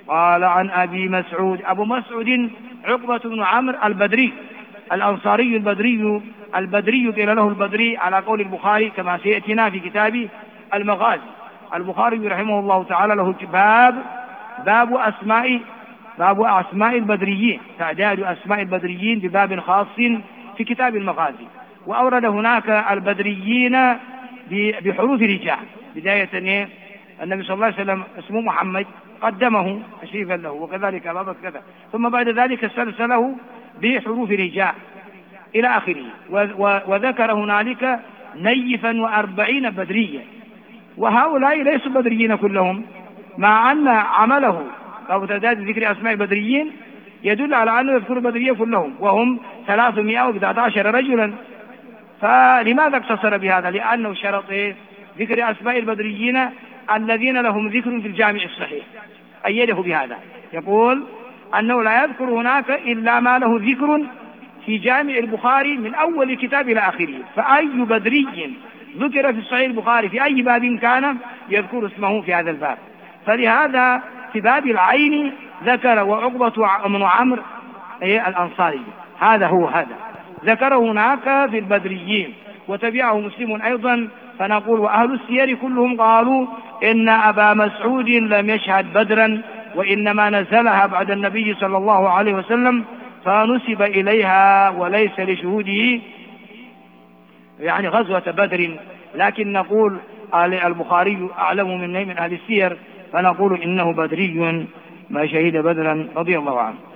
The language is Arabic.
قال عن أبي مسعود. أبو مسعود عقبة بن عمرو البدري الأنصاري البدري قيل له البدري على قول البخاري كما سيأتينا في كتاب المغازي. البخاري رحمه الله تعالى له باب أسماء البدريين، تعداد أسماء البدريين بباب خاص في كتاب المغازي، وأورد هناك البدريين بحروف رجاء. بداية النبي صلى الله عليه وسلم اسمه محمد قدمه تشريفا له، وكذلك أبا بكر كذا، ثم بعد ذلك سلسله بحروف رجاء إلى آخره. وذكر هنالك نيفا 40 بدريا، وهؤلاء ليسوا بدريين كلهم، مع أن عمله أو تعداد ذكر أسماء البدريين يدل على أنه يذكر البدرية كلهم، وهم 311 رجلا. فلماذا اقتصر بهذا؟ لأنه شرط ذكر أسماء البدريين الذين لهم ذكر في الجامع الصحيح، أيده بهذا، يقول أنه لا يذكر هناك إلا ما له ذكر في جامع البخاري من أول الكتاب إلى آخره. فأي بدري ذكر في صحيح البخاري في أي باب كان يذكر اسمه في هذا الباب. فلهذا في باب العين ذكر وعقبة بن عمرو الأنصاري، هذا ذكر هناك في البدريين، وتبعه مسلم أيضا. فنقول وأهل السير كلهم قالوا إن أبا مسعود لم يشهد بدرا، وإنما نزلها بعد النبي صلى الله عليه وسلم فنسب إليها وليس لشهوده يعني غزوة بدر. لكن نقول البخاري أعلم من أهل السير، فنقول إنه بدري ما شهد بدرا رضي الله عنه.